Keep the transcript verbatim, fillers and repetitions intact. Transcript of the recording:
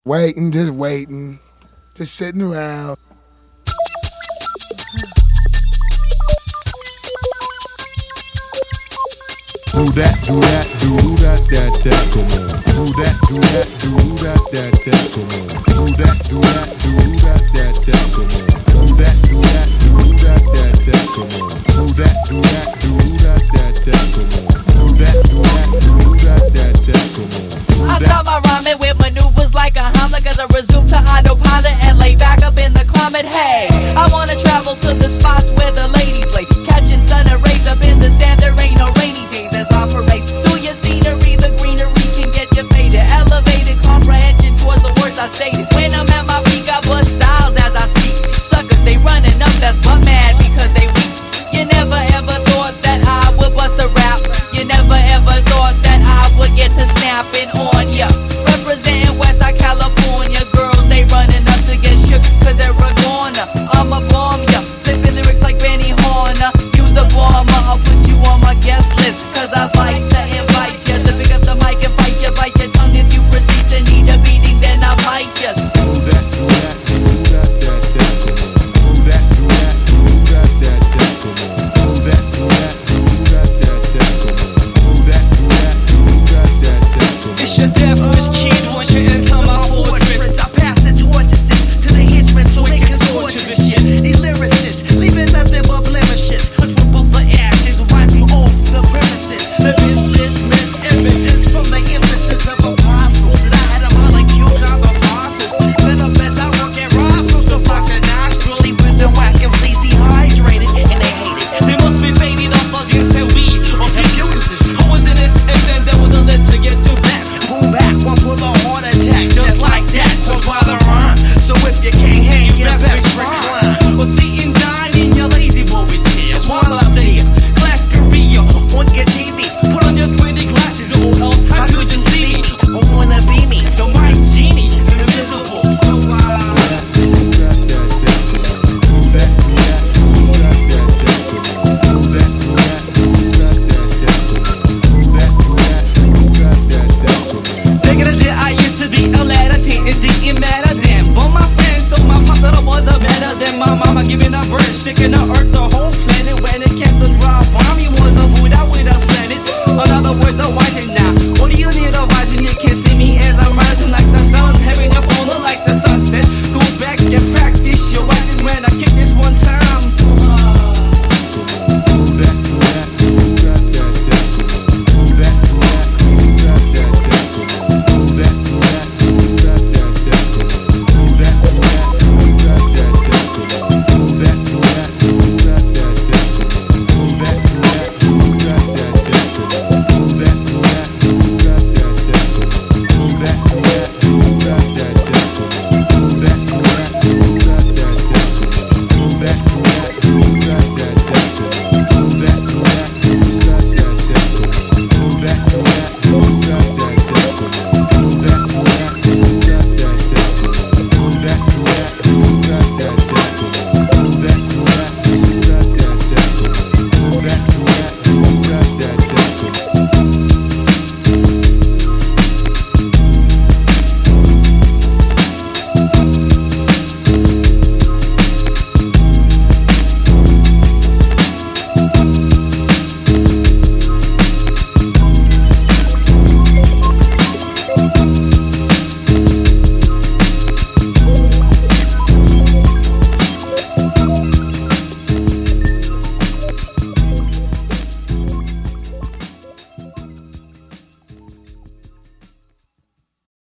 Waiting, just waiting, just sitting around. Do that, do that, do that, that, that, come on. Do that, do that, do that, that, that, come on. Do that, do that, do that, that, that, come on. Do that, do that, do that, that, that, come on.